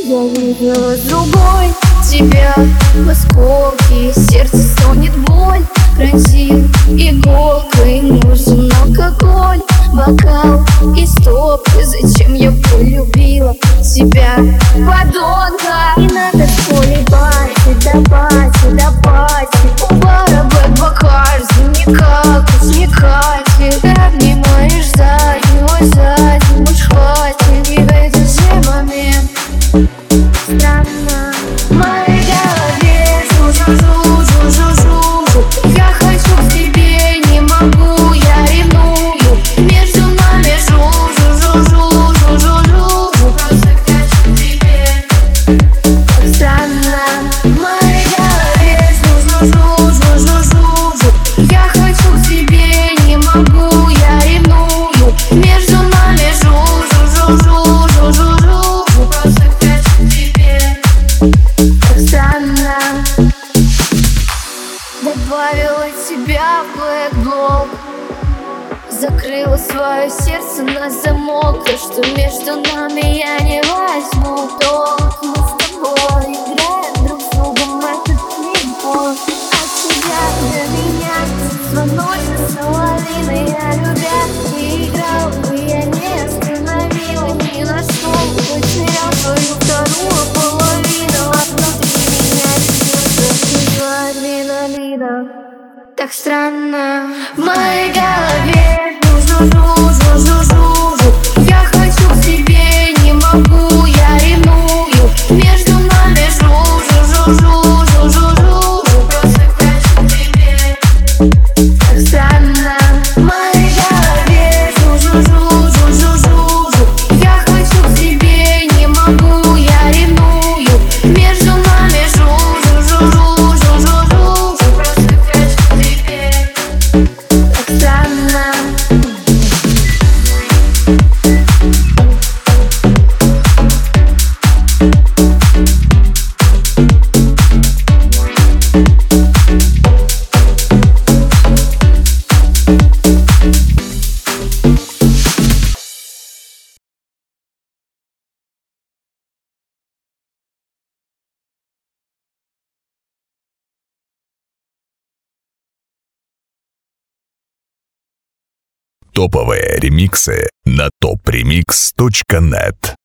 Я видела с другой тебя в осколке, сердце стонет боль, пронзил иголкой. Нужен алкоголь, бокал и стопы. Зачем я полюбила тебя, подонка? Не надо в поле бати, да бати, да бати. У бара Бэк Бакарди, никак уж не катит. Ты обнимаешь сзади, ой, сзади, уж хватит. И в этот же момент странно в моей голове жу-жу-жу-жу-жу-жу. Я хочу к тебе, не могу, я ревную. Между нами жу-жу-жу-жу-жу-жу. Просто хочу к тебе. Так странно в моей голове жу-жу-жу-жу-жу-жу. Я хочу к тебе, не могу, я ревную. Между нами жу-жу-жу-жу-жу-жу. Просто хочу к тебе. Так странно. Добавила тебя в блэк-блог, закрыла свое сердце на замок. То, что между нами, я не возьму. То мы с тобой играем друг с другом этот пинг-понг. От тебя до меня звонок за соловиной. Я любя и играл бы, я не остановила ни на что. Потерял свою вторую половину, а внутри меня сердце адреналина. Так странно в моей голове жу-жу-жу-жу-жу-жу. Я хочу к тебе, не могу, я ревную. Между нами жу-жу-жу-жу-жу-жу. Просто хочу к тебе. Так странно в моей голове жу-жу-жу-жу-жу-жу. Я хочу к тебе, не могу, я ревную. Между нами жу-жу-жу-жу-жу-жу. Просто хочу к тебе. Так странно. Топовые ремиксы на topremix.net.